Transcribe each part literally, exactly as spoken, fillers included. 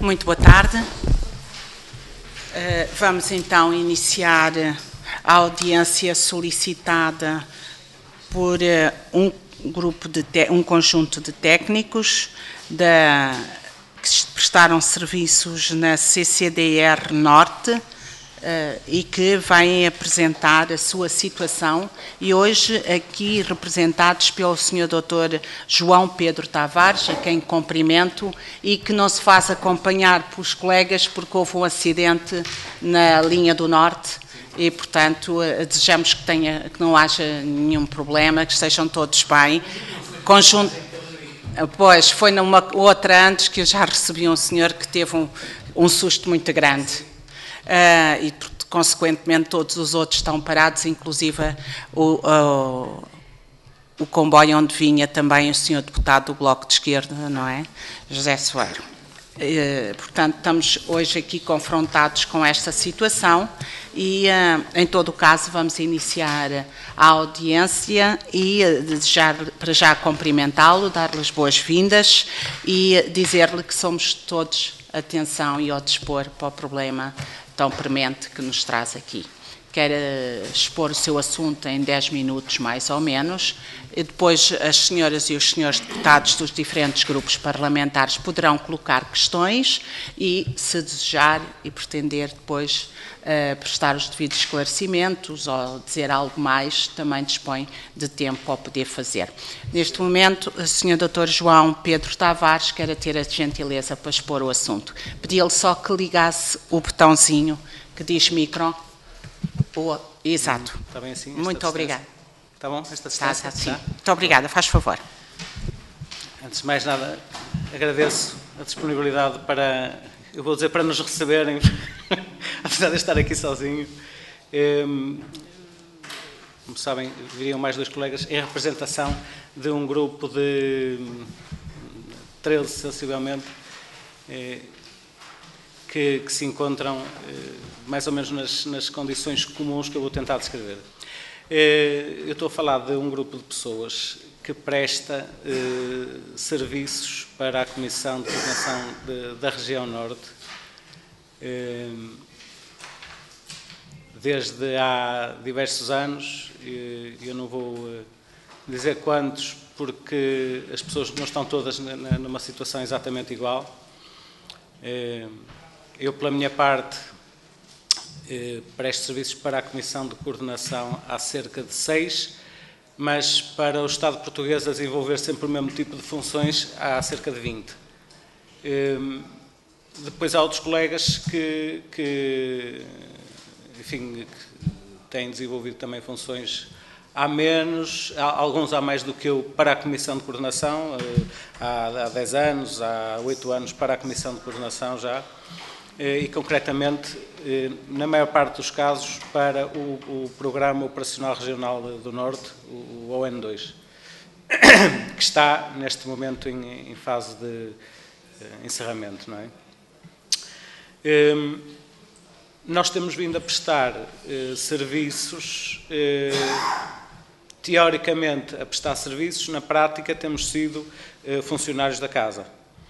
Muito boa tarde. Vamos então iniciar a audiência solicitada por um grupo de um conjunto de técnicos da, que prestaram serviços na C C D R Norte Uh, e que vêm apresentar a sua situação, e hoje aqui representados pelo senhor doutor João Pedro Tavares, a quem cumprimento, e que não se faz acompanhar pelos colegas porque houve um acidente na linha do Norte e, portanto, uh, desejamos que, tenha, que não haja nenhum problema, que estejam todos bem. Conjunto... Pois, foi numa outra antes que eu já recebi um senhor que teve um, um susto muito grande. Uh, e, consequentemente, todos os outros estão parados, inclusive o, o, o comboio onde vinha também o senhor deputado do Bloco de Esquerda, não é? José Soeiro. Uh, portanto, estamos hoje aqui confrontados com esta situação e, uh, em todo o caso, vamos iniciar a audiência e uh, desejar, para já cumprimentá-lo, dar-lhe as boas-vindas e uh, dizer-lhe que somos todos atenção e ao dispor para o problema tão premente que nos traz aqui. Quer expor o seu assunto em dez minutos, mais ou menos, e depois as senhoras e os senhores deputados dos diferentes grupos parlamentares poderão colocar questões e, se desejar e pretender depois uh, prestar os devidos esclarecimentos ou dizer algo mais, também dispõe de tempo para poder fazer. Neste momento, o senhor doutor João Pedro Tavares quer ter a gentileza para expor o assunto. Pedi-lhe só que ligasse o botãozinho que diz micro. Oh, exato. Está bem assim? Muito obrigada. Está bom? Esta Está, está, sim. Está? Muito obrigada. Faz favor. Antes de mais nada, agradeço a disponibilidade para, eu vou dizer, para nos receberem, apesar de estar aqui sozinho. Como sabem, viriam mais dois colegas em representação de um grupo de treze, sensivelmente, que, que se encontram mais ou menos nas, nas condições comuns que eu vou tentar descrever. Eu estou a falar de um grupo de pessoas que presta eh, serviços para a Comissão de Coordenação de, da Região Norte eh, desde há diversos anos. Eu não vou dizer quantos, porque as pessoas não estão todas numa situação exatamente igual. Eu, pela minha parte, presto serviços para a Comissão de Coordenação há cerca de seis, mas para o Estado português a desenvolver sempre o mesmo tipo de funções há cerca de vinte. Depois há outros colegas que, que, enfim, que têm desenvolvido também funções há menos, alguns há mais do que eu para a Comissão de Coordenação, há dez anos, há oito anos para a Comissão de Coordenação já, e concretamente, na maior parte dos casos, para o, o Programa Operacional Regional do Norte, o O N dois, que está neste momento em, em fase de encerramento, não é? Nós temos vindo a prestar serviços, teoricamente a prestar serviços, na prática temos sido funcionários da casa.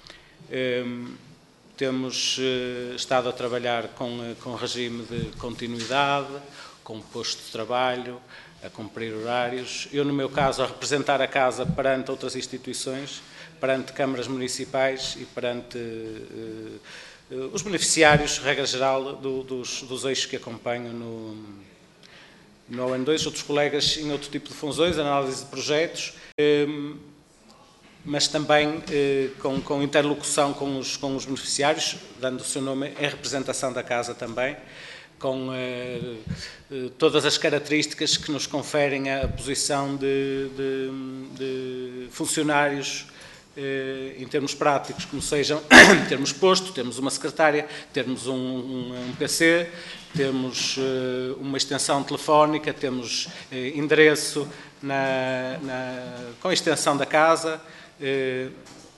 Temos uh, estado a trabalhar com, uh, com regime de continuidade, com posto de trabalho, a cumprir horários. Eu, no meu caso, a representar a casa perante outras instituições, perante câmaras municipais e perante uh, uh, os beneficiários, regra geral, do, dos, dos eixos que acompanham no, no O N dois. Outros colegas em outro tipo de funções, análise de projetos, um, mas também eh, com, com interlocução com os, com os beneficiários, dando o seu nome em representação da casa também, com eh, todas as características que nos conferem a posição de, de, de funcionários eh, em termos práticos, como sejam termos posto, temos uma secretária, termos um, um, um P C, temos eh, uma extensão telefónica, temos eh, endereço na, na, com a extensão da casa, Eh,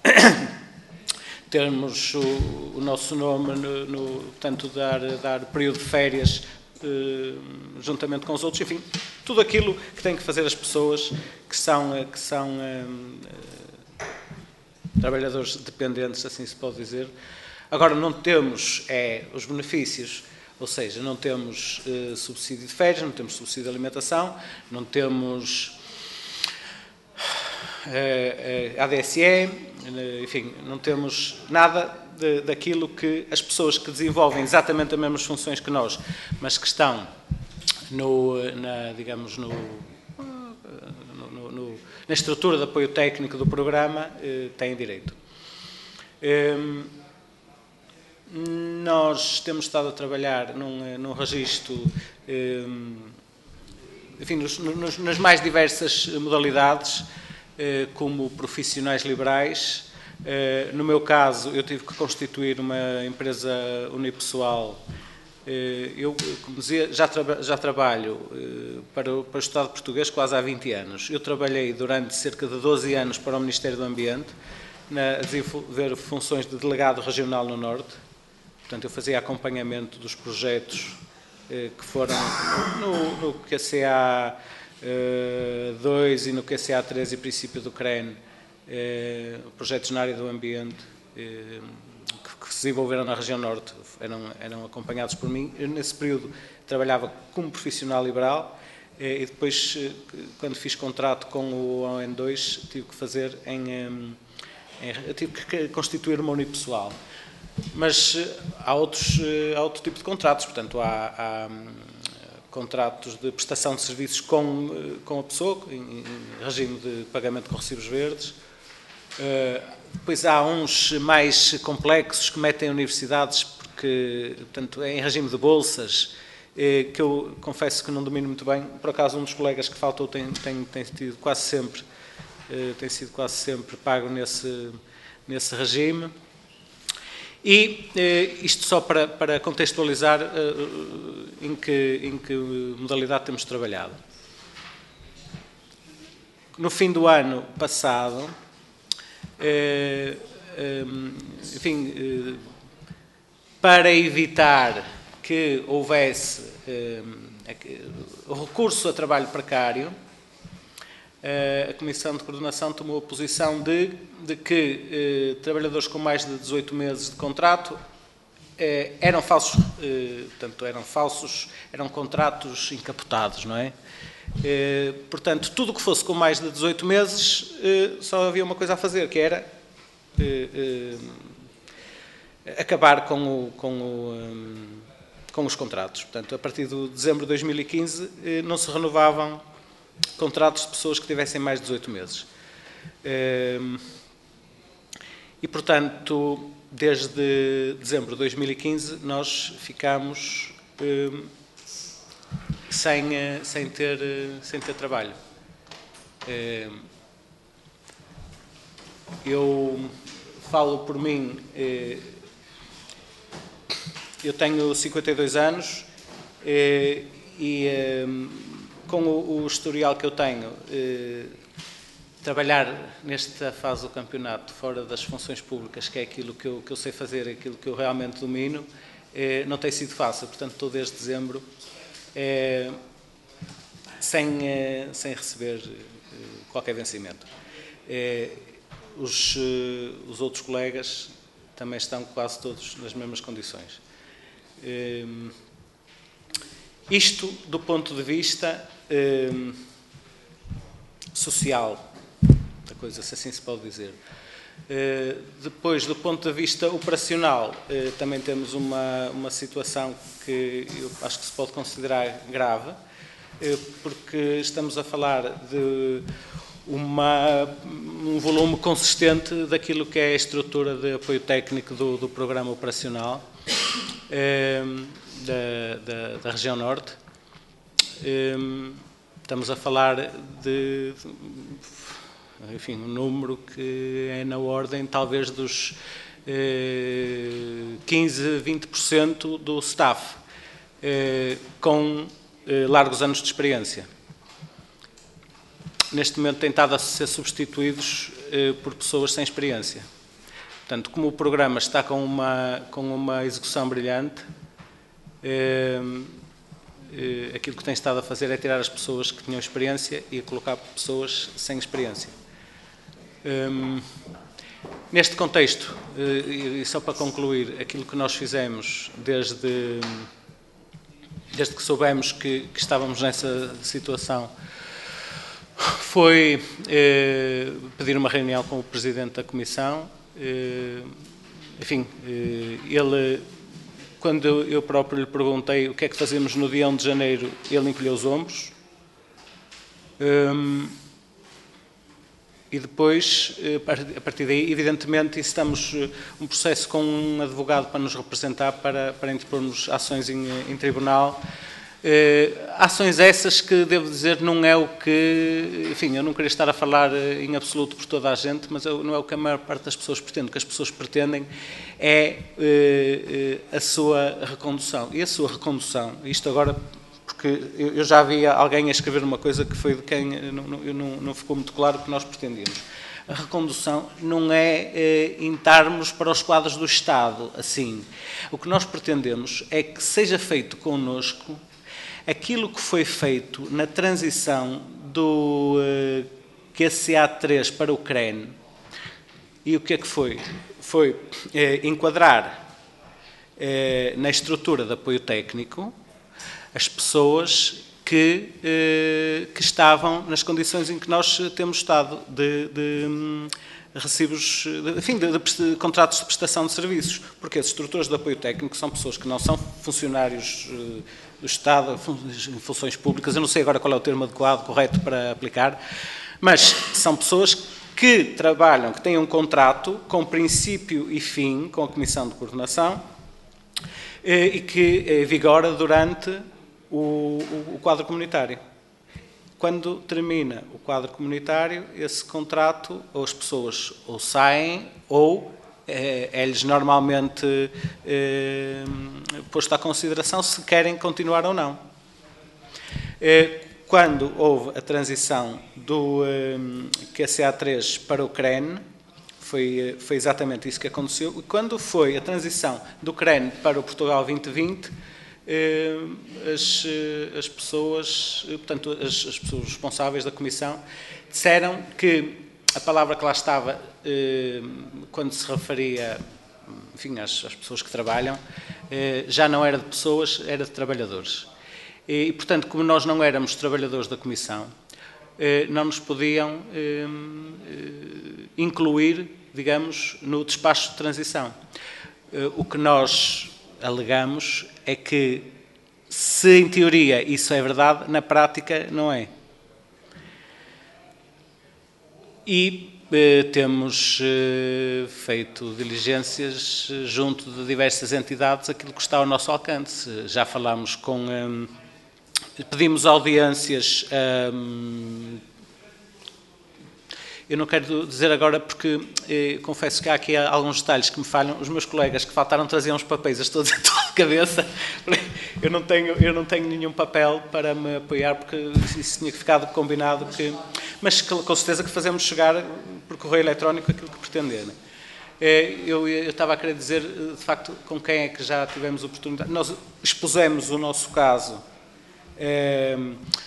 termos o, o nosso nome, no, no, portanto, dar, dar período de férias eh, juntamente com os outros, enfim, tudo aquilo que têm que fazer as pessoas que são, que são eh, trabalhadores dependentes, assim se pode dizer, Agora, não temos é, os benefícios, ou seja, não temos eh, subsídio de férias, não temos subsídio de alimentação, não temos eh, eh, A D S E, eh, enfim, não temos nada de, daquilo que as pessoas que desenvolvem exatamente as mesmas funções que nós, mas que estão no, na, digamos, no, no, no, na estrutura de apoio técnico do programa, eh, têm direito. Eh, Nós temos estado a trabalhar num, num registro, enfim, nos, nos, nas mais diversas modalidades, como profissionais liberais. No meu caso, eu tive que constituir uma empresa unipessoal. Eu, como dizia, já, traba, já trabalho para o, para o Estado português quase há vinte anos. Eu trabalhei durante cerca de doze anos para o Ministério do Ambiente, na, a desenvolver funções de delegado regional no Norte. Portanto, eu fazia acompanhamento dos projetos eh, que foram no, no Q C A dois eh, e no Q C A três e princípio do C R E N, eh, projetos na área do ambiente eh, que, que se desenvolveram na região norte, eram, eram acompanhados por mim. Eu, nesse período, trabalhava como profissional liberal eh, e depois, eh, quando fiz contrato com o O N dois, tive que fazer em, em, em tive que constituir uma unipessoal. Mas há, outros, há outro tipo de contratos, portanto, há, há contratos de prestação de serviços com, com a pessoa, em, em regime de pagamento com recibos verdes. Uh, depois há uns mais complexos que metem universidades, porque, portanto, é em regime de bolsas, eh, que eu confesso que não domino muito bem. Por acaso, um dos colegas que faltou tem, tem, tem, tido quase sempre, eh, tem sido quase sempre pago nesse, nesse regime. E eh, isto só para, para contextualizar eh, em, que, em que modalidade temos trabalhado. No fim do ano passado, eh, eh, enfim, eh, para evitar que houvesse eh, o recurso a trabalho precário, a Comissão de Coordenação tomou a posição de, de que eh, trabalhadores com mais de dezoito meses de contrato eh, eram falsos, eh, portanto, eram falsos, eram contratos encapotados, não é? Eh, portanto, tudo o que fosse com mais de dezoito meses, eh, só havia uma coisa a fazer, que era eh, eh, acabar com, o, com, o, um, com os contratos. Portanto, a partir de dezembro de dois mil e quinze, eh, não se renovavam contratos de pessoas que tivessem mais de dezoito meses. E, portanto, desde dezembro de dois mil e quinze, nós ficamos sem, sem, ter, sem ter trabalho. Eu falo por mim, eu tenho cinquenta e dois anos e com o, o historial que eu tenho, eh, trabalhar nesta fase do campeonato fora das funções públicas, que é aquilo que eu, que eu sei fazer, aquilo que eu realmente domino, eh, não tem sido fácil. Portanto, estou desde dezembro eh, sem, eh, sem receber eh, qualquer vencimento. Eh, os, eh, os outros colegas também estão quase todos nas mesmas condições. Eh, isto do ponto de vista Eh, social da coisa, se assim se pode dizer. Eh, depois, do ponto de vista operacional, eh, também temos uma, uma situação que eu acho que se pode considerar grave, eh, porque estamos a falar de uma, um volume consistente daquilo que é a estrutura de apoio técnico do, do programa operacional eh, da, da, da região norte. Estamos a falar de, enfim, um número que é na ordem, talvez, dos eh, quinze, vinte por cento do staff, eh, com eh, largos anos de experiência. Neste momento têm estado a ser substituídos eh, por pessoas sem experiência. Portanto, como o programa está com uma, com uma execução brilhante, eh, aquilo que tem estado a fazer é tirar as pessoas que tinham experiência e colocar pessoas sem experiência. Neste contexto, e só para concluir, aquilo que nós fizemos desde, desde que soubemos que, que estávamos nessa situação foi eh, pedir uma reunião com o Presidente da Comissão. Eh, enfim, eh, ele, quando eu próprio lhe perguntei o que é que fazemos no dia primeiro de janeiro, ele encolheu os ombros. Um, e depois, a partir daí, evidentemente, estamos um processo com um advogado para nos representar, para, para interpormos ações em, em tribunal. Uh, ações essas que, devo dizer, não é o que... Enfim, eu não queria estar a falar em absoluto por toda a gente, mas não é o que a maior parte das pessoas pretende. O que as pessoas pretendem é uh, uh, a sua recondução. E a sua recondução, isto agora... porque eu já havia alguém a escrever uma coisa que foi de quem não, não, não, não ficou muito claro o que nós pretendíamos. A recondução não é eh, entrarmos para os quadros do Estado, assim. O que nós pretendemos é que seja feito connosco aquilo que foi feito na transição do eh, Q C A três para o C R E N. E o que é que foi? Foi eh, enquadrar eh, na estrutura de apoio técnico as pessoas que, eh, que estavam nas condições em que nós temos estado de, de um, recibos, de, enfim, de, de, de contratos de prestação de serviços, porque as estruturas de apoio técnico são pessoas que não são funcionários eh, do Estado, em funções públicas, eu não sei agora qual é o termo adequado, correto para aplicar, mas são pessoas que trabalham, que têm um contrato com princípio e fim, com a Comissão de Coordenação, eh, e que eh, vigora durante O, o, o quadro comunitário. Quando termina o quadro comunitário, esse contrato, ou as pessoas ou saem, ou é, é-lhes normalmente é, posto à consideração se querem continuar ou não. É, quando houve a transição do é, Q C A três para o C R E N, foi, foi exatamente isso que aconteceu, e quando foi a transição do C R E N para o Portugal vinte vinte, As, as pessoas, portanto, as, as pessoas responsáveis da Comissão disseram que a palavra que lá estava, quando se referia, enfim, às, às pessoas que trabalham, já não era de pessoas, era de trabalhadores. E, portanto, como nós não éramos trabalhadores da Comissão, não nos podiam incluir, digamos, no despacho de transição. O que nós alegamos é que, se em teoria isso é verdade, na prática não é. E eh, temos eh, feito diligências junto de diversas entidades, aquilo que está ao nosso alcance. Já falámos com... Eh, pedimos audiências... Eh, Eu não quero dizer agora porque eh, confesso que há aqui alguns detalhes que me falham. Os meus colegas que faltaram traziam uns papéis, estou a dizer tudo de cabeça. Eu não tenho, eu não tenho nenhum papel para me apoiar porque isso tinha ficado combinado. Que, mas com certeza que fazemos chegar por correio eletrónico aquilo que pretenderem. Eh, eu, eu estava a querer dizer, de facto, com quem é que já tivemos oportunidade. Nós expusemos o nosso caso eh,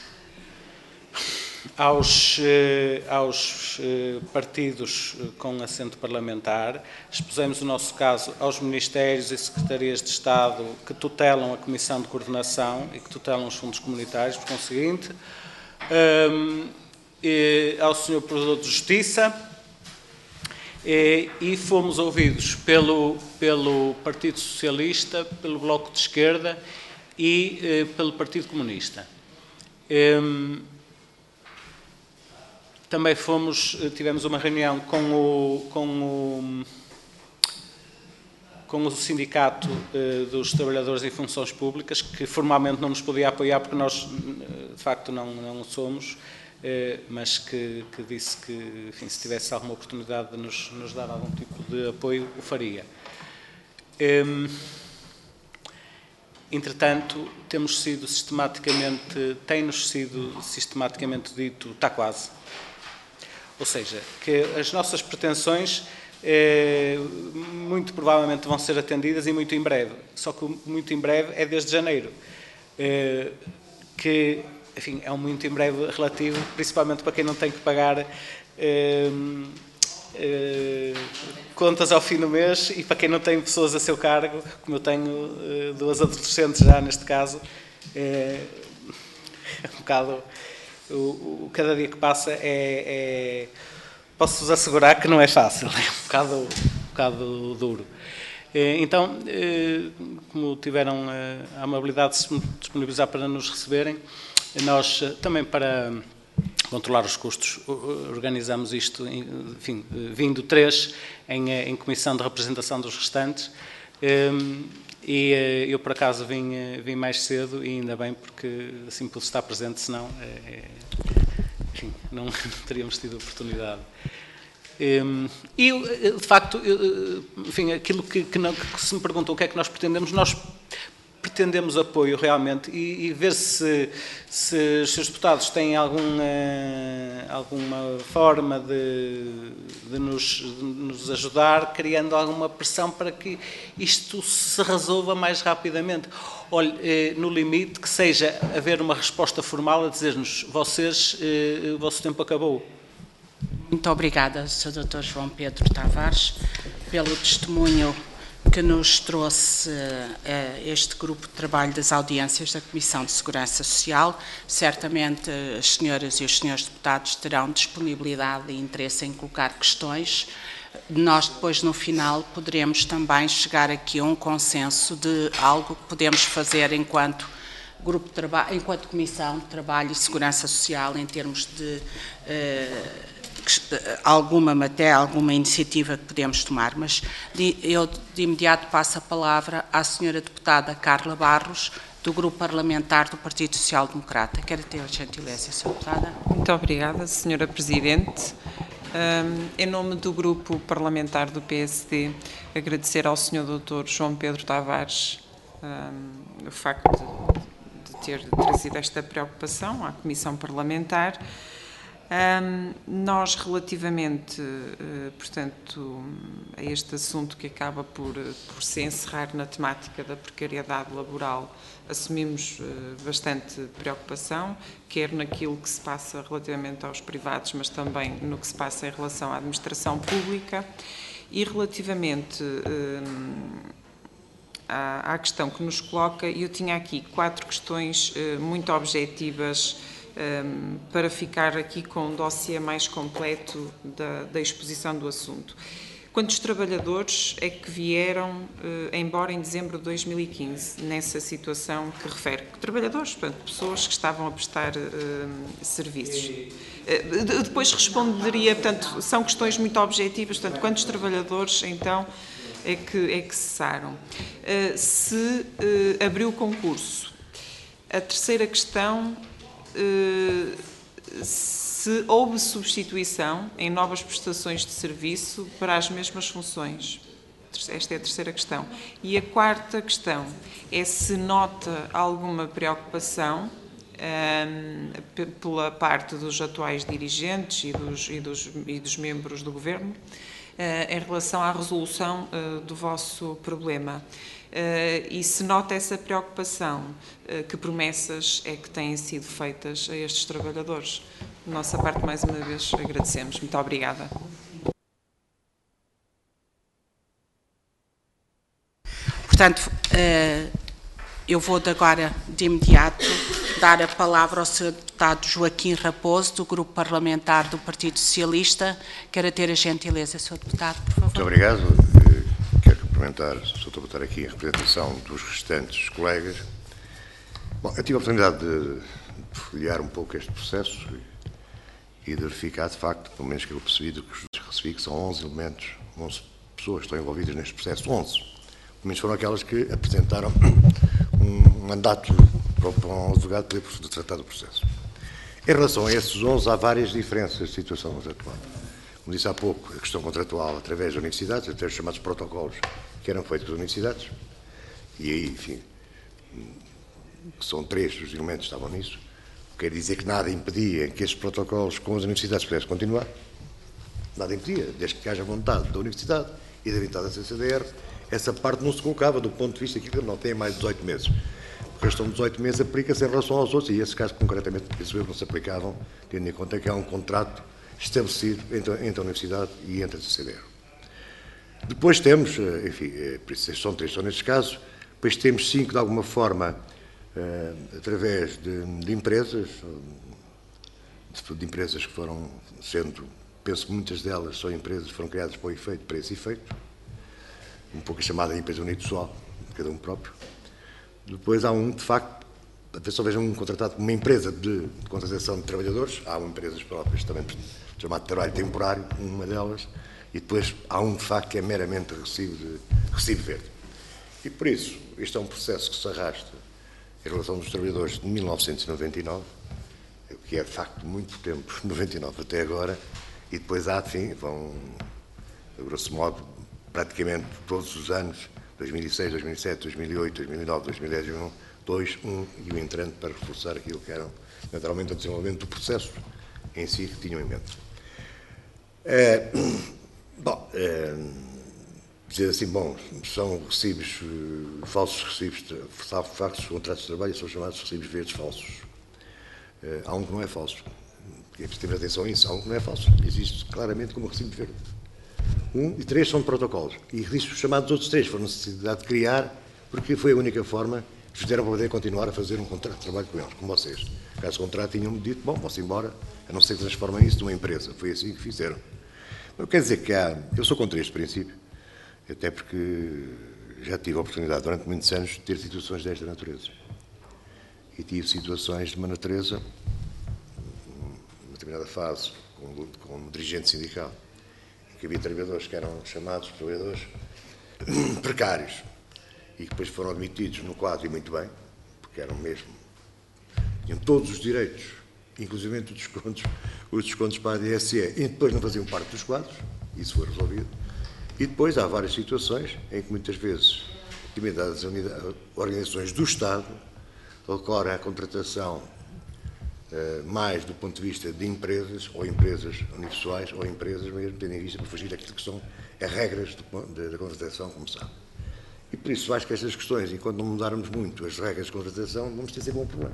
Aos, eh, aos eh, partidos com assento parlamentar, expusemos o nosso caso aos ministérios e secretarias de Estado que tutelam a Comissão de Coordenação e que tutelam os fundos comunitários, por conseguinte, um, e ao senhor Provedor de Justiça, e, e fomos ouvidos pelo, pelo Partido Socialista, pelo Bloco de Esquerda e eh, pelo Partido Comunista. Um, Também fomos, tivemos uma reunião com o, com o, com o Sindicato eh, dos Trabalhadores em Funções Públicas, que formalmente não nos podia apoiar porque nós, de facto, não, não somos, eh, mas que, que disse que, enfim, se tivesse alguma oportunidade de nos, nos dar algum tipo de apoio, o faria. Eh, entretanto, temos sido sistematicamente, tem-nos sido sistematicamente dito, está quase. Ou seja, que as nossas pretensões eh, muito provavelmente vão ser atendidas e muito em breve. Só que muito em breve é desde janeiro. Eh, que, enfim, é um muito em breve relativo, principalmente para quem não tem que pagar eh, eh, contas ao fim do mês, e para quem não tem pessoas a seu cargo, como eu tenho eh, duas adolescentes já neste caso, é, é um bocado, o, o, cada dia que passa é, é posso-vos assegurar que não é fácil, é um bocado, um bocado duro. Então, como tiveram a amabilidade de se disponibilizar para nos receberem, nós também, para controlar os custos, organizamos isto, enfim, vindo três em, em comissão de representação dos restantes, e eu por acaso vim, vim mais cedo, e ainda bem, porque assim pude estar presente, senão é, enfim, não teríamos tido oportunidade. Um, e, de facto, enfim, aquilo que, que, não, que se me perguntam o que é que nós pretendemos, nós pretendemos apoio realmente, e, e ver se, se os seus deputados têm alguma, alguma forma de, de, nos, de nos ajudar, criando alguma pressão para que isto se resolva mais rapidamente. Olhe, no limite, que seja haver uma resposta formal a dizer-nos: vocês, o vosso tempo acabou. Muito obrigada, senhor doutor João Pedro Tavares, pelo testemunho que nos trouxe uh, este grupo de trabalho das audiências da Comissão de Segurança Social. Certamente as senhoras e os senhores deputados terão disponibilidade e interesse em colocar questões. Nós depois, no final, poderemos também chegar aqui a um consenso de algo que podemos fazer enquanto grupo de trabalho, enquanto Comissão de Trabalho e Segurança Social, em termos de uh, alguma matéria, alguma iniciativa que podemos tomar, mas de, eu de imediato passo a palavra à senhora deputada Carla Barros, do Grupo Parlamentar do Partido Social Democrata. Quero ter a gentileza, senhora deputada. Muito obrigada, senhora Presidente. Um, em nome do Grupo Parlamentar do P S D, agradecer ao senhor doutor João Pedro Tavares um, o facto de, de ter trazido esta preocupação à Comissão Parlamentar. Um, nós, relativamente, uh, portanto, a este assunto que acaba por, por se encerrar na temática da precariedade laboral, assumimos uh, bastante preocupação, quer naquilo que se passa relativamente aos privados, mas também no que se passa em relação à administração pública, e relativamente uh, à, à questão que nos coloca, eu tinha aqui quatro questões uh, muito objetivas Um, para ficar aqui com um dossiê mais completo da, da exposição do assunto. Quantos trabalhadores é que vieram uh, embora em dezembro de dois mil e quinze, nessa situação que refere? Trabalhadores, portanto, pessoas que estavam a prestar uh, serviços. Uh, depois responderia, portanto, são questões muito objetivas, portanto, quantos trabalhadores, então, é que, é que cessaram? Uh, se uh, abriu concurso. A terceira questão, se houve substituição em novas prestações de serviço para as mesmas funções. Esta é a terceira questão. E a quarta questão é se nota alguma preocupação um, pela parte dos atuais dirigentes e dos, e dos, e dos membros do Governo uh, em relação à resolução uh, do vosso problema. Uh, e se nota essa preocupação, uh, que promessas é que têm sido feitas a estes trabalhadores? Da nossa parte, mais uma vez, agradecemos. Muito obrigada. Portanto, uh, eu vou de agora, de imediato, dar a palavra ao senhor deputado Joaquim Raposo, do Grupo Parlamentar do Partido Socialista. Quero ter a gentileza, senhor deputado, por favor. Muito obrigado. Comentar, estou a botar aqui em representação dos restantes colegas. Bom, eu tive a oportunidade de, de folhear um pouco este processo e, e de verificar, de facto, pelo menos que eu percebi, do que recebi, que são onze elementos, onze pessoas que estão envolvidas neste processo, onze. Pelo menos foram aquelas que apresentaram um mandato para, para um advogado poder tratar do processo. Em relação a esses onze, há várias diferenças de situação atual. Como disse há pouco, a questão contratual através das universidades, até os chamados protocolos que eram feitos pelas universidades, e aí, enfim, são três os elementos que estavam nisso, quer dizer que nada impedia que estes protocolos com as universidades pudessem continuar, nada impedia, desde que haja vontade da universidade e da vontade da C C D R, essa parte não se colocava do ponto de vista que não tem mais de dezoito meses. A questão de dezoito meses aplica-se em relação aos outros, e esse caso concretamente, penso eu, não se aplicavam, tendo em conta que há um contrato estabelecido entre, entre a Universidade e entre a C D R. Depois temos, enfim, por isso são três, são nestes casos, depois temos cinco, de alguma forma, através de, de empresas, de, de empresas que foram sendo, penso que muitas delas são empresas que foram criadas para o efeito, para esse efeito, um pouco a chamada empresa unipessoal, de cada um próprio. Depois há um, de facto, só vejam um contratado como uma empresa de, de contratação de trabalhadores, há empresas próprias também, chamado de trabalho temporário, uma delas, e depois há um, de facto, que é meramente recibo, de, recibo verde. E por isso, este é um processo que se arrasta em relação dos trabalhadores de mil novecentos e noventa e nove, que é, de facto, muito tempo, noventa e nove até agora, e depois há, enfim, vão, grosso modo, praticamente todos os anos, dois mil e seis, dois mil e sete, dois mil e oito, dois mil e nove, dois mil e dez, dois mil e onze, dois, um e o entrante para reforçar aquilo que eram, naturalmente, o desenvolvimento do processo em si que tinham em mente. É, bom, é, dizer assim, bom, são recibos, falsos recibos, falsos contratos de trabalho, são chamados recibos verdes falsos. É, há um que não é falso, é preciso ter atenção a isso, há um que não é falso, existe claramente como recibo verde. Um e três são de protocolos, e os chamados outros três foram necessidade de criar, porque foi a única forma que fizeram para poder continuar a fazer um contrato de trabalho com eles, com vocês. Caso contrário, tinham-me dito, bom, vão-se embora, a não ser que transformem isso numa empresa. Foi assim que fizeram. Mas quer dizer que há, eu sou contra este princípio, até porque já tive a oportunidade, durante muitos anos, de ter situações desta natureza. E tive situações de uma natureza, numa determinada fase, como, como dirigente sindical, em que havia trabalhadores que eram chamados trabalhadores precários, e que depois foram admitidos no quadro, e muito bem, porque eram mesmo, tinham todos os direitos, inclusive os descontos, os descontos para a D S E, e depois não faziam parte dos quadros, isso foi resolvido. E depois há várias situações em que muitas vezes, determinadas organizações do Estado, recorrem à contratação eh, mais do ponto de vista de empresas, ou empresas unipessoais, ou empresas mesmo tendo em vista para fugir daquilo que são as regras da contratação, como sabe. E por isso acho que estas questões, enquanto não mudarmos muito as regras de contratação, vamos ter sempre um problema.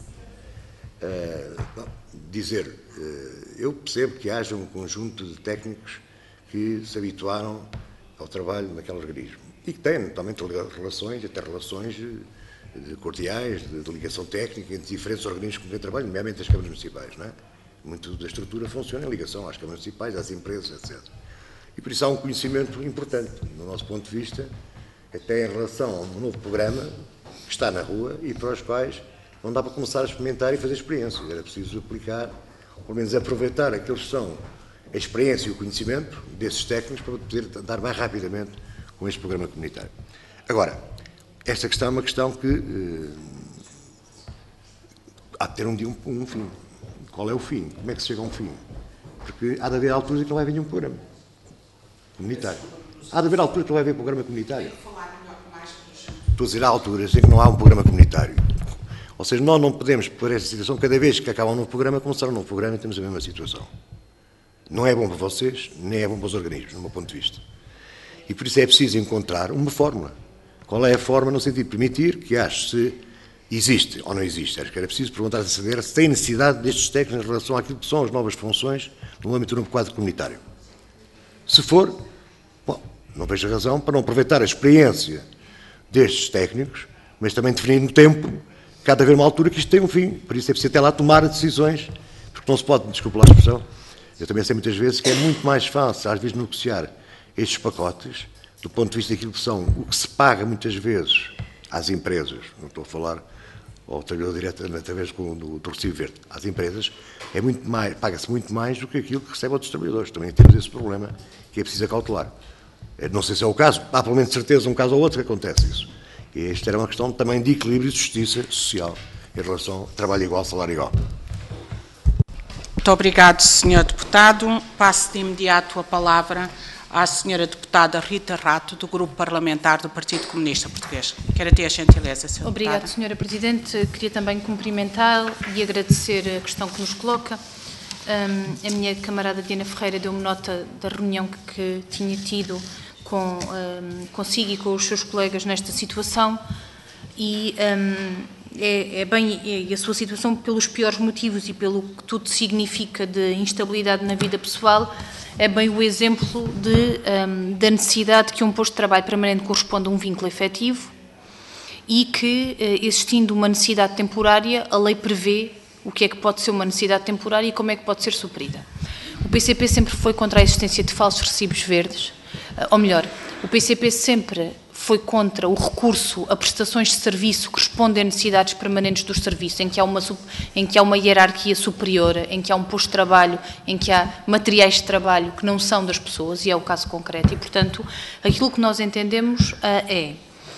Uh, bom, dizer, uh, eu percebo que haja um conjunto de técnicos que se habituaram ao trabalho naquele organismo e que têm, naturalmente, relações, até relações de cordiais, de, de ligação técnica entre diferentes organismos com quem trabalham, nomeadamente as câmaras municipais, não é? Muito da estrutura funciona em ligação às câmaras municipais, às empresas, etcétera. E por isso há um conhecimento importante, do nosso ponto de vista, até em relação a um novo programa que está na rua e para os quais não dá para começar a experimentar e fazer experiências. Era preciso aplicar, pelo menos aproveitar aqueles que são a experiência e o conhecimento desses técnicos para poder andar mais rapidamente com este programa comunitário. Agora, esta questão é uma questão que eh, há de ter um dia um, um fim. Qual é o fim? Como é que se chega a um fim? Porque há de haver alturas em que não vai vir nenhum programa comunitário. Há de haver alturas que não vai haver programa comunitário. Estou a dizer, há alturas em que não há um programa comunitário. Ou seja, nós não podemos, por esta situação, cada vez que acaba um novo programa, começar um novo programa e temos a mesma situação. Não é bom para vocês, nem é bom para os organismos, do meu ponto de vista. E por isso é preciso encontrar uma fórmula. Qual é a forma no sentido de permitir que ache se existe ou não existe. Acho que era preciso perguntar a C D R se tem necessidade destes técnicos em relação àquilo que são as novas funções no âmbito do novo quadro comunitário. Se for, bom, não vejo razão para não aproveitar a experiência destes técnicos, mas também definir no tempo que há de haver uma altura que isto tem um fim. Por isso é preciso até lá tomar decisões, porque não se pode, desculpa lá a expressão, eu também sei muitas vezes que é muito mais fácil, às vezes, negociar estes pacotes, do ponto de vista daquilo que são, o que se paga muitas vezes às empresas, não estou a falar ao trabalhador diretamente através do, do, do recibo verde, às empresas, é muito mais, paga-se muito mais do que aquilo que recebe outros trabalhadores. Também temos esse problema que é preciso acautelar. Não sei se é o caso, há pelo menos certeza um caso ou outro que acontece isso. E esta era uma questão também de equilíbrio e de justiça social em relação ao trabalho igual, salário igual. Muito obrigado, senhor Deputado. Passo de imediato a palavra à senhora Deputada Rita Rato, do Grupo Parlamentar do Partido Comunista Português. Quero ter a gentileza, senhora Obrigada, senhora Presidente. Queria também cumprimentá-lo e agradecer a questão que nos coloca. Um, a minha camarada Diana Ferreira deu-me nota da reunião que, que tinha tido com, um, consigo e com os seus colegas nesta situação e, um, é, é bem, é, a sua situação, pelos piores motivos e pelo que tudo significa de instabilidade na vida pessoal, é bem o exemplo de, um, da necessidade que um posto de trabalho permanente corresponda a um vínculo efetivo e que, existindo uma necessidade temporária, a lei prevê o que é que pode ser uma necessidade temporária e como é que pode ser suprida. O P C P sempre foi contra a existência de falsos recibos verdes, ou melhor, o P C P sempre foi contra o recurso a prestações de serviço que respondem a necessidades permanentes dos serviços, em que há uma, em que há uma hierarquia superior, em que há um posto de trabalho, em que há materiais de trabalho que não são das pessoas, e é o caso concreto. E, portanto, aquilo que nós entendemos uh, é,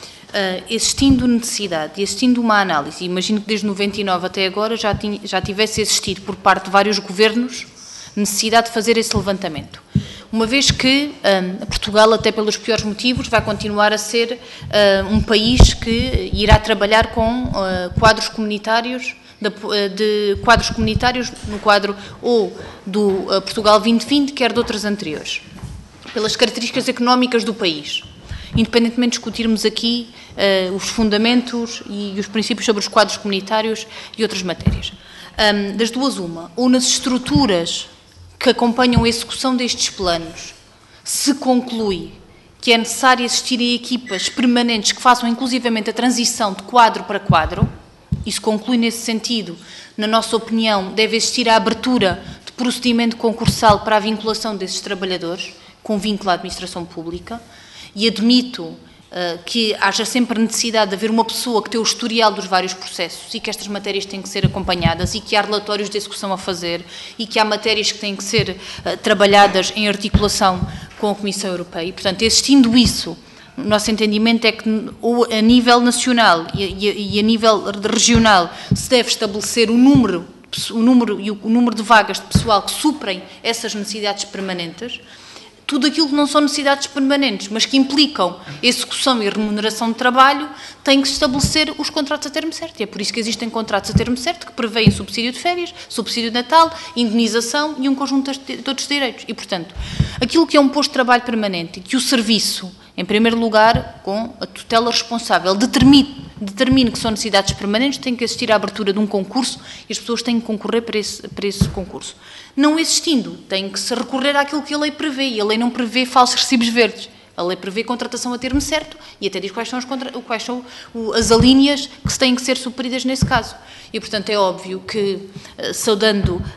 uh, existindo necessidade e existindo uma análise, imagino que desde noventa e nove até agora já, tinha, já tivesse existido por parte de vários governos necessidade de fazer esse levantamento. Uma vez que um, Portugal, até pelos piores motivos, vai continuar a ser uh, um país que irá trabalhar com uh, quadros comunitários, de, de quadros comunitários no quadro ou do uh, Portugal vinte vinte, quer de outras anteriores, pelas características económicas do país. Independentemente de discutirmos aqui uh, os fundamentos e os princípios sobre os quadros comunitários e outras matérias. Um, das duas, uma, ou nas estruturas que acompanham a execução destes planos, se conclui que é necessário existirem equipas permanentes que façam inclusivamente a transição de quadro para quadro, e se conclui nesse sentido, na nossa opinião, deve existir a abertura de procedimento concursal para a vinculação desses trabalhadores, com vínculo à administração pública, e admito Uh, que haja sempre necessidade de haver uma pessoa que tenha o historial dos vários processos e que estas matérias têm que ser acompanhadas e que há relatórios de execução a fazer e que há matérias que têm que ser uh, trabalhadas em articulação com a Comissão Europeia. E, portanto, existindo isso, o nosso entendimento é que ou a nível nacional e, e, e a nível regional se deve estabelecer o número, o número e o, o número de vagas de pessoal que suprem essas necessidades permanentes. Tudo aquilo que não são necessidades permanentes, mas que implicam execução e remuneração de trabalho, tem que se estabelecer os contratos a termo certo. E é por isso que existem contratos a termo certo que prevêem subsídio de férias, subsídio de Natal, indenização e um conjunto de outros direitos. E, portanto, aquilo que é um posto de trabalho permanente e que o serviço, em primeiro lugar, com a tutela responsável, determine, determine que são necessidades permanentes, tem que existir a abertura de um concurso e as pessoas têm que concorrer para esse, para esse concurso. Não existindo, tem que se recorrer àquilo que a lei prevê, e a lei não prevê falsos recibos verdes. A lei prevê contratação a termo certo e até diz quais são as, contra... quais são as alíneas que têm que ser supridas nesse caso. E, portanto, é óbvio que, saudando um,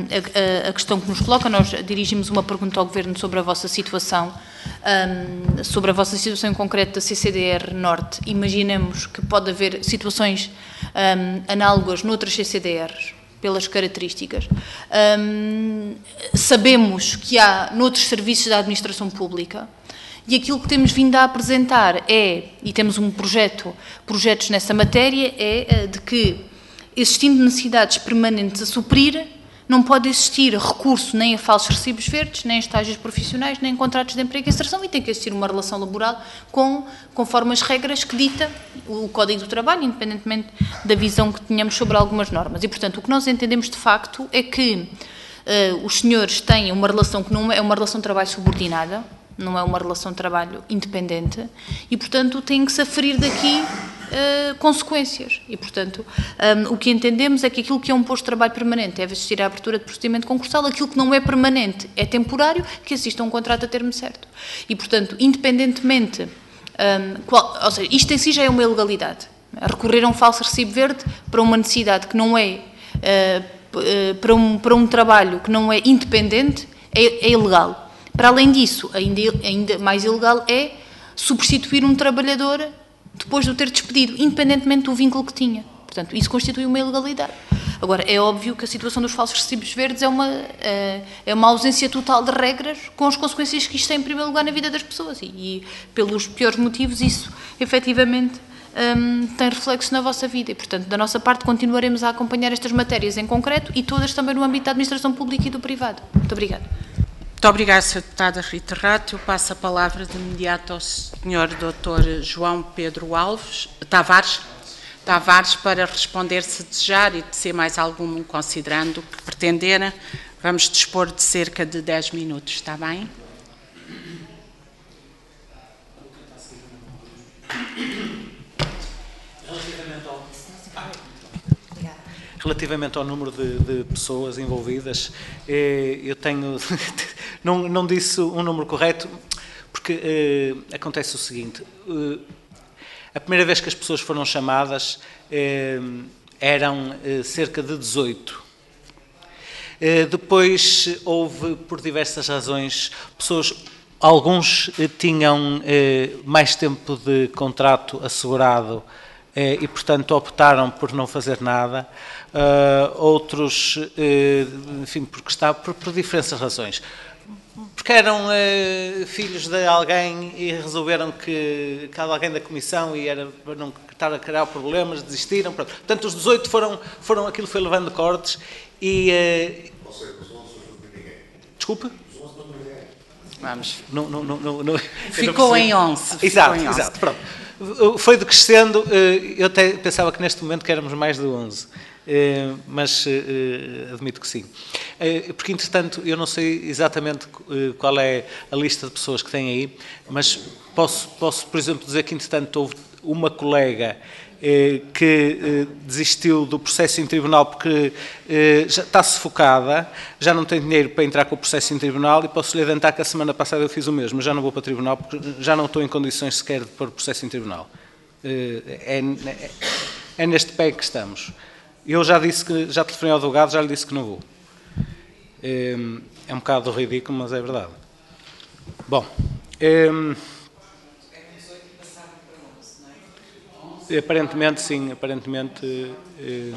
a, a questão que nos coloca, nós dirigimos uma pergunta ao Governo sobre a vossa situação, um, sobre a vossa situação em concreto da C C D R Norte. Imaginemos que pode haver situações um, análogas noutras C C D Rs, pelas características. Um, sabemos que há noutros serviços da administração pública e aquilo que temos vindo a apresentar é, e temos um projeto, projetos nessa matéria, é de que, existindo necessidades permanentes a suprir, não pode existir recurso nem a falsos recibos verdes, nem a estágios profissionais, nem a contratos de emprego e inserção, e tem que existir uma relação laboral com, conforme as regras que dita o Código do Trabalho, independentemente da visão que tenhamos sobre algumas normas. E, portanto, o que nós entendemos de facto é que uh, os senhores têm uma relação que não é uma relação de trabalho subordinada, não é uma relação de trabalho independente, e, portanto, têm que se aferir daqui Uh, consequências. E, portanto, um, o que entendemos é que aquilo que é um posto de trabalho permanente deve existir a abertura de procedimento concursal, aquilo que não é permanente é temporário, que exista um contrato a termo certo. E, portanto, independentemente, um, qual, ou seja, isto em si já é uma ilegalidade. Recorrer a um falso recibo verde para uma necessidade que não é, uh, uh, para, um, para um trabalho que não é independente, é, é ilegal. Para além disso, ainda, ainda mais ilegal é substituir um trabalhador depois de o ter despedido, independentemente do vínculo que tinha. Portanto, isso constitui uma ilegalidade. Agora, é óbvio que a situação dos falsos recibos verdes é uma, é uma ausência total de regras, com as consequências que isto tem, em primeiro lugar, na vida das pessoas. E, e pelos piores motivos, isso, efetivamente, um, tem reflexo na vossa vida. E, portanto, da nossa parte, continuaremos a acompanhar estas matérias em concreto e todas também no âmbito da administração pública e do privado. Muito obrigada. Muito obrigada, senhora Deputada Rita Rato. Eu passo a palavra de imediato ao senhor doutor João Pedro Alves, Tavares, Tavares para responder, se desejar, e de ser mais algum, considerando o que pretender. Vamos dispor de cerca de dez minutos, está bem? Relativamente ao... relativamente ao número de, de pessoas envolvidas, eh, eu tenho, não, não disse um número correto, porque eh, acontece o seguinte, eh, a primeira vez que as pessoas foram chamadas eh, eram eh, cerca de dezoito. Eh, depois houve, por diversas razões, pessoas, alguns eh, tinham eh, mais tempo de contrato assegurado eh, e, portanto, optaram por não fazer nada. Uh, outros, uh, enfim, porque está, por, por diferentes razões. Porque eram uh, filhos de alguém e resolveram que cada alguém da comissão e era para não estar a criar problemas, desistiram. Pronto. Portanto, os dezoito foram, foram, aquilo foi levando cortes e... Uh, Ou seja, os onze não foi ninguém. Desculpe? Os onze não foi ninguém. Vamos. Não, não, não, não, Ficou em onze. Exato, Ficou em onze. exato. Pronto. Foi decrescendo, eu até pensava que neste momento que éramos mais de onze. Uh, mas uh, admito que sim. Uh, porque, entretanto, eu não sei exatamente uh, qual é a lista de pessoas que têm aí, mas posso, posso por exemplo, dizer que, entretanto, houve uma colega uh, que uh, desistiu do processo em tribunal porque uh, já está sufocada, já não tem dinheiro para entrar com o processo em tribunal e posso-lhe adiantar que a semana passada eu fiz o mesmo, já não vou para tribunal porque já não estou em condições sequer de pôr o processo em tribunal. Uh, é, é, é neste pé que estamos. Eu já disse que, já telefonei ao advogado, já lhe disse que não vou. É, é um bocado ridículo, mas é verdade. Bom, é, aparentemente sim, aparentemente... É,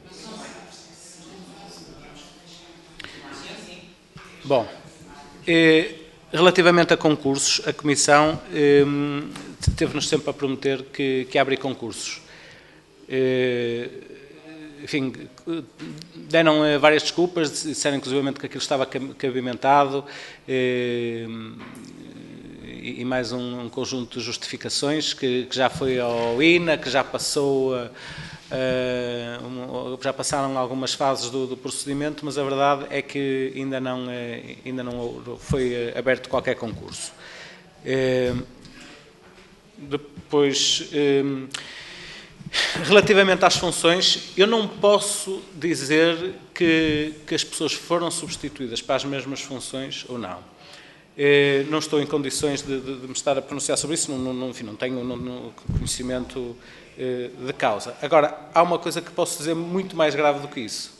bom, é, relativamente a concursos, a Comissão é, teve-nos sempre a prometer que, que abre concursos. É, enfim, deram várias desculpas, disseram inclusivamente que aquilo estava cabimentado e, e mais um, um conjunto de justificações que, que já foi ao I N A, que já passou, uh, um, já passaram algumas fases do, do procedimento, mas a verdade é que ainda não, ainda não foi aberto qualquer concurso. Uh, depois... Uh, Relativamente às funções, eu não posso dizer que, que as pessoas foram substituídas para as mesmas funções ou não. Eh, não estou em condições de, de, de me estar a pronunciar sobre isso, não, não, enfim, não tenho não, não, conhecimento eh, de causa. Agora, há uma coisa que posso dizer muito mais grave do que isso.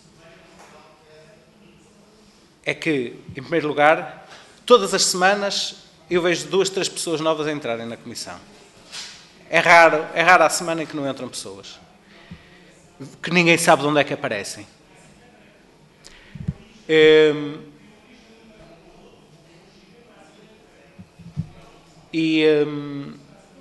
É que, em primeiro lugar, todas as semanas eu vejo duas, três pessoas novas a entrarem na comissão. É raro, é raro a semana em que não entram pessoas, que ninguém sabe de onde é que aparecem. Um, e um,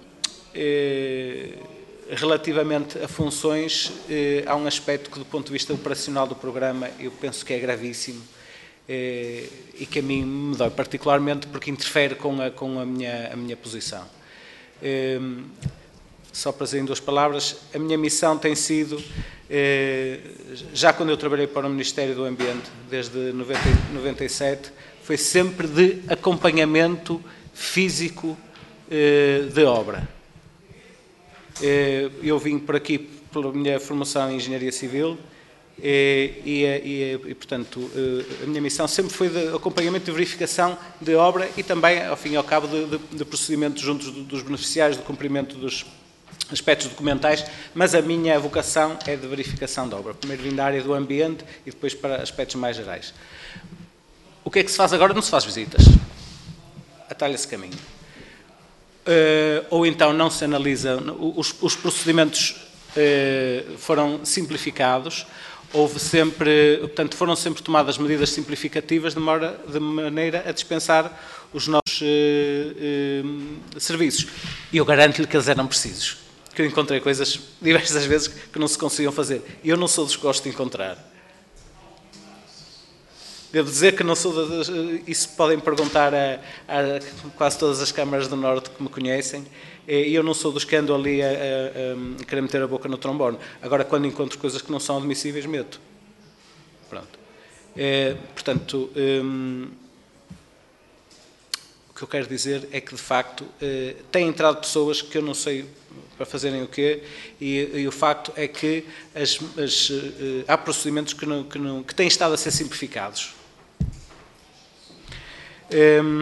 uh, relativamente a funções, uh, há um aspecto que, do ponto de vista operacional do programa, eu penso que é gravíssimo uh, e que a mim me dói particularmente porque interfere com a, com a, minha, a minha posição. Um, só para dizer em duas palavras, a minha missão tem sido, eh, já quando eu trabalhei para o Ministério do Ambiente, desde noventa e sete, foi sempre de acompanhamento físico eh, de obra. Eh, eu vim por aqui pela minha formação em Engenharia Civil e, e, e, e portanto, a minha missão sempre foi de acompanhamento de verificação de obra e também, ao fim e ao cabo, de, de, de procedimentos juntos dos beneficiários, de cumprimento dos aspectos documentais, mas a minha vocação é de verificação de obra. Primeiro vim da área do ambiente e depois para aspectos mais gerais. O que é que se faz agora? Não se faz visitas. Atalha-se caminho. Uh, ou então não se analisa, os, os procedimentos uh, foram simplificados, houve sempre, portanto, foram sempre tomadas medidas simplificativas de, mora, de maneira a dispensar os nossos uh, uh, serviços. E eu garanto-lhe que eles eram precisos. Que eu encontrei coisas diversas vezes que não se conseguiam fazer. E eu não sou dos que gosto de encontrar. Devo dizer que não sou das... Isso podem perguntar a, a quase todas as câmaras do Norte que me conhecem. E eu não sou dos que ando ali a, a, a querer meter a boca no trombone. Agora, quando encontro coisas que não são admissíveis, meto. Pronto. É, portanto, hum, o que eu quero dizer é que, de facto, é, têm entrado pessoas que eu não sei para fazerem o quê, e, e o facto é que as, as, há procedimentos que, não, que, não, que têm estado a ser simplificados. Um,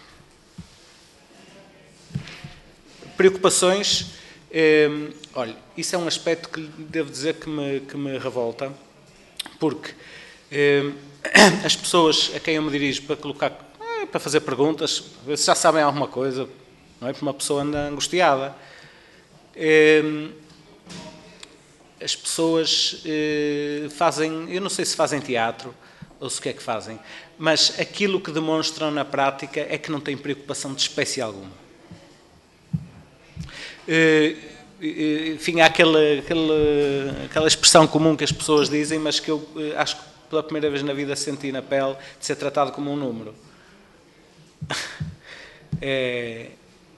preocupações, um, olha, isso é um aspecto que devo dizer que me, que me revolta, porque um, as pessoas a quem eu me dirijo para colocar, para fazer perguntas, ver se já sabem alguma coisa, não é? Porque uma pessoa anda angustiada. Um, as pessoas uh, fazem, eu não sei se fazem teatro ou se o que é que fazem, mas aquilo que demonstram na prática é que não têm preocupação de espécie alguma. Enfim, há aquela, aquela, aquela expressão comum que as pessoas dizem, mas que eu acho que pela primeira vez na vida senti na pele, de ser tratado como um número. É,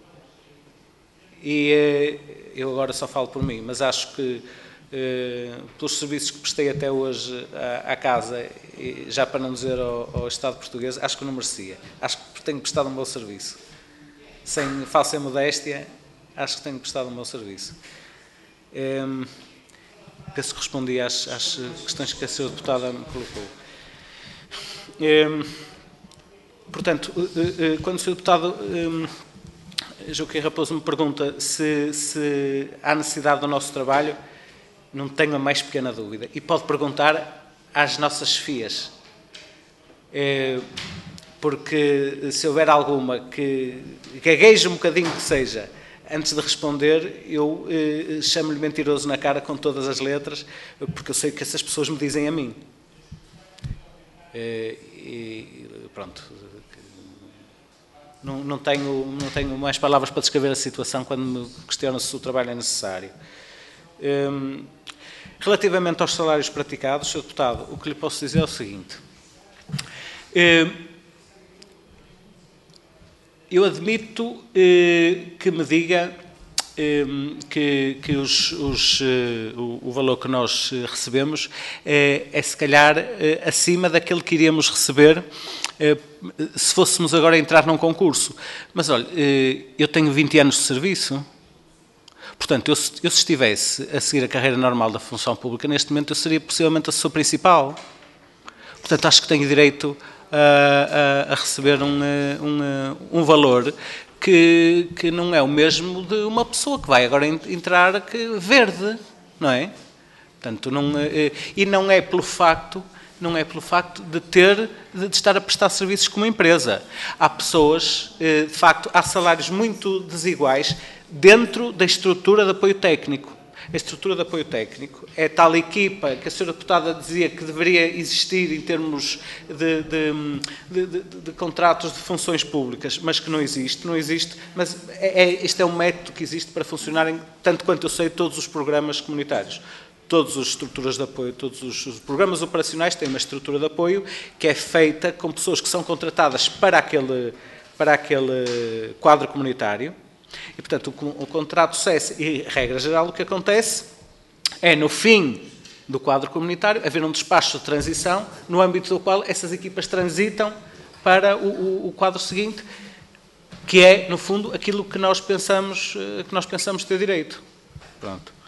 e eu agora só falo por mim, mas acho que Uh, pelos serviços que prestei até hoje à, à casa, e já para não dizer ao, ao Estado português, acho que não merecia. Acho que tenho prestado um bom serviço. Sem falsa modéstia, acho que tenho prestado um bom serviço. Um, penso que respondi às, às questões que a senhora deputada me colocou. Um, portanto, uh, uh, quando o senhor deputado um, Joaquim Raposo me pergunta se, se há necessidade do nosso trabalho, não tenho a mais pequena dúvida. E pode perguntar às nossas chefias. É, porque se houver alguma que gagueje um bocadinho que seja, antes de responder, eu eh, chamo-lhe mentiroso na cara com todas as letras, porque eu sei que essas pessoas me dizem a mim. É, e pronto. Não, não, tenho, não tenho mais palavras para descrever a situação quando me questionam se o trabalho é necessário. Um, relativamente aos salários praticados, senhor Deputado, o que lhe posso dizer é o seguinte. Um, eu admito uh, que me diga um, que, que os, os, uh, o, o valor que nós recebemos uh, é se calhar uh, acima daquele que iríamos receber uh, se fôssemos agora entrar num concurso. Mas olha, uh, eu tenho vinte anos de serviço. Portanto, eu, eu se estivesse a seguir a carreira normal da função pública, neste momento eu seria possivelmente assessor principal. Portanto, acho que tenho direito a, a, a receber um, um, um valor que, que não é o mesmo de uma pessoa que vai agora entrar que, verde, não é? Portanto, não, e não é pelo facto... não é pelo facto de ter, de estar a prestar serviços como empresa. Há pessoas, de facto, há salários muito desiguais dentro da estrutura de apoio técnico. A estrutura de apoio técnico é tal equipa que a senhora deputada dizia que deveria existir em termos de, de, de, de, de contratos de funções públicas, mas que não existe, não existe, mas é, é, este é um método que existe para funcionarem, tanto quanto eu sei, todos os programas comunitários. Todas as estruturas de apoio, todos os programas operacionais têm uma estrutura de apoio que é feita com pessoas que são contratadas para aquele, para aquele quadro comunitário e, portanto, o, o contrato cessa e, regra geral, o que acontece é, no fim do quadro comunitário, haver um despacho de transição no âmbito do qual essas equipas transitam para o, o, o quadro seguinte, que é, no fundo, aquilo que nós pensamos, que nós pensamos ter direito. Pronto.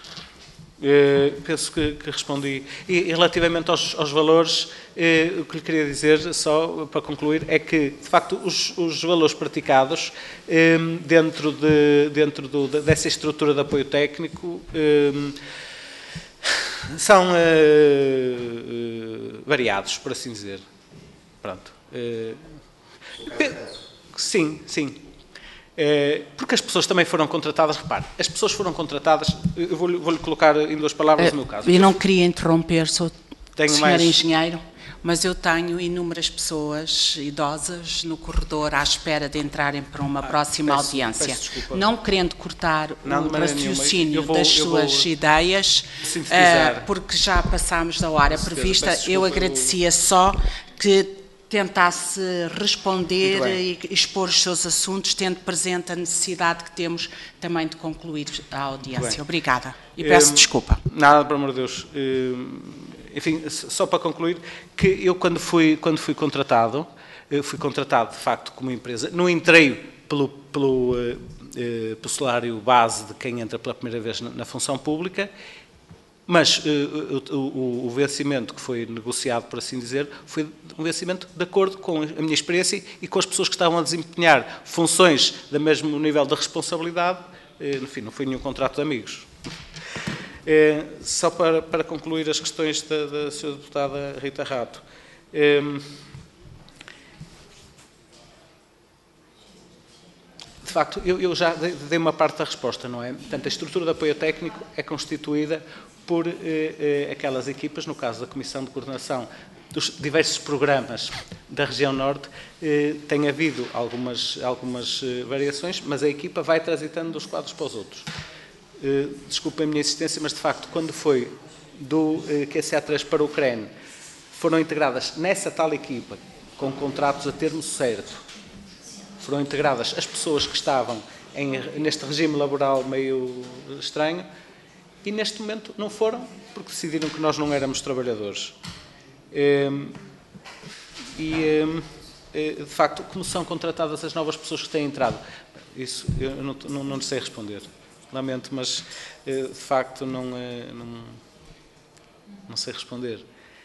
Uh, penso que, que respondi. E, e relativamente aos, aos valores, uh, o que lhe queria dizer, só para concluir, é que, de facto, os, os valores praticados um, dentro, de, dentro do, dessa estrutura de apoio técnico um, são uh, uh, variados, por assim dizer. Pronto. Uh, sim, sim. Porque as pessoas também foram contratadas, repare, as pessoas foram contratadas, eu vou-lhe vou-lhe colocar em duas palavras o meu caso. Eu não queria interromper, sou tenho senhor mais... engenheiro, mas eu tenho inúmeras pessoas idosas no corredor à espera de entrarem para uma ah, próxima peço, audiência. Peço desculpa. Não querendo cortar não, o raciocínio vou, das suas ideias, uh, porque já passámos da hora prevista, desculpa, eu agradecia eu... só que tentasse responder e expor os seus assuntos, tendo presente a necessidade que temos também de concluir a audiência. Obrigada. E peço um, desculpa. Nada, pelo amor de Deus. Um, enfim, só para concluir, que eu quando fui, quando fui contratado, eu fui contratado de facto como empresa, não entrei pelo, pelo, eh, postulário base de quem entra pela primeira vez na, na função pública, mas eh, o, o, o vencimento que foi negociado, por assim dizer, foi um vencimento de acordo com a minha experiência e com as pessoas que estavam a desempenhar funções do mesmo nível de responsabilidade. Eh, enfim, não foi nenhum contrato de amigos. Eh, só para, para concluir as questões da, da senhora deputada Rita Rato. Eh, De facto, eu, eu já dei uma parte da resposta, não é? Portanto, a estrutura de apoio técnico é constituída por eh, eh, aquelas equipas, no caso da Comissão de Coordenação dos diversos programas da região Norte, eh, tem havido algumas, algumas eh, variações, mas a equipa vai transitando dos quadros para os outros. Eh, desculpem a minha insistência, mas de facto, quando foi do eh, Q C A três para o C R E N, foram integradas nessa tal equipa, com contratos a termo certo, foram integradas as pessoas que estavam em, neste regime laboral meio estranho e neste momento não foram porque decidiram que nós não éramos trabalhadores. E, de facto, como são contratadas as novas pessoas que têm entrado? Isso eu não, não, não sei responder. Lamento, mas de facto não, não, não sei responder.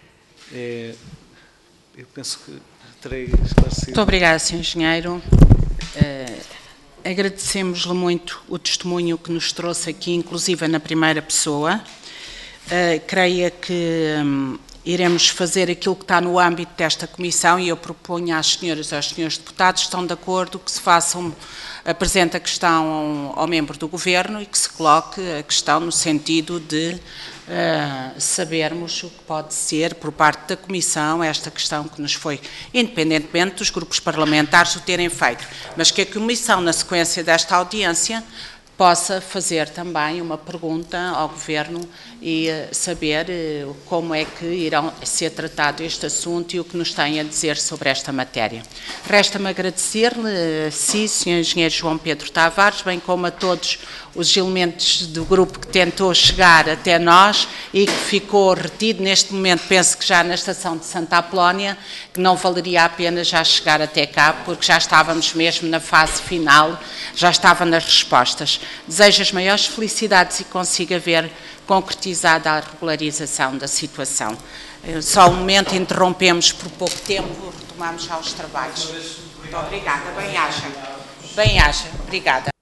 Eu penso que terei esclarecido. Muito obrigada, senhor Engenheiro. Uh, agradecemos-lhe muito o testemunho que nos trouxe aqui, inclusive na primeira pessoa. Uh, creia que um, iremos fazer aquilo que está no âmbito desta comissão e eu proponho às senhoras e aos senhores deputados, estão de acordo, que se façam, apresente a questão ao, ao membro do Governo e que se coloque a questão no sentido de uh, sabermos o que pode ser, por parte da Comissão, esta questão que nos foi, independentemente dos grupos parlamentares o terem feito, mas que a Comissão, na sequência desta audiência, possa fazer também uma pergunta ao Governo e uh, saber uh, como é que irão ser tratado este assunto e o que nos têm a dizer sobre esta matéria. Resta-me agradecer-lhe, a si, senhor Engenheiro João Pedro Tavares, bem como a todos os elementos do grupo que tentou chegar até nós e que ficou retido neste momento, penso que já na estação de Santa Apolónia, que não valeria a pena já chegar até cá, porque já estávamos mesmo na fase final, já estava nas respostas. Desejo as maiores felicidades e consiga ver concretizada a regularização da situação. Só um momento, interrompemos por pouco tempo, retomamos já os trabalhos. Muito obrigada. Bem-aja. Bem-aja. Obrigada.